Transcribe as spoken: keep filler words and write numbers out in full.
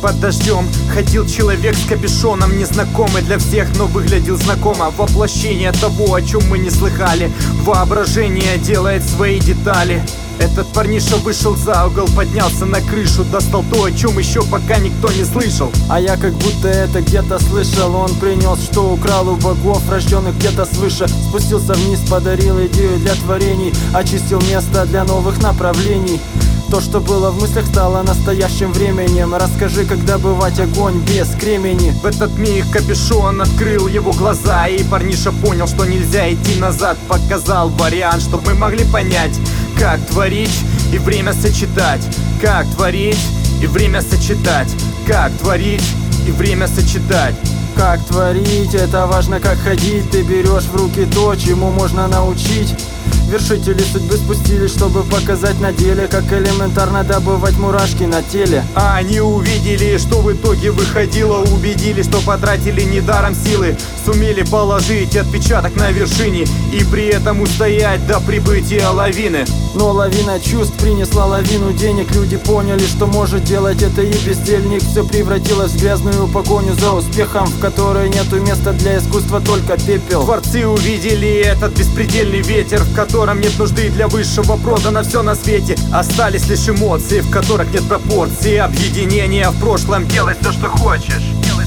под дождем ходил человек с капюшоном, незнакомый для всех, но выглядел знакомо. Воплощение того, о чем мы не слыхали. Воображение делает свои детали. Этот парниша вышел за угол, поднялся на крышу, достал то, о чем еще пока никто не слышал. А я как будто это где-то слышал. Он принес, что украл у богов, рожденных где-то свыше. Спустился вниз, подарил идею для творений, очистил место для новых направлений. То, что было в мыслях, стало настоящим временем. Расскажи, как добывать огонь без кремени. В этот миг капюшон открыл его глаза, и парниша понял, что нельзя идти назад. Показал вариант, чтобы мы могли понять, как творить и время сочетать. Как творить и время сочетать. Как творить и время сочетать. Как творить, это важно, как ходить. Ты берешь в руки то, чему можно научить. Вершители судьбы спустились, чтобы показать на деле, как элементарно добывать мурашки на теле. А они увидели, что в итоге выходило. Убедились, что потратили недаром силы. Сумели положить отпечаток на вершине и при этом устоять до прибытия лавины. Но лавина чувств принесла лавину денег. Люди поняли, что может делать это и бездельник. Все превратилось в грязную погоню за успехом, в которой нету места для искусства, только пепел. Творцы увидели этот беспредельный ветер, в котором нет нужды для высшего, продано все на свете. Остались лишь эмоции, в которых нет пропорций. Объединение в прошлом, делай все, что хочешь.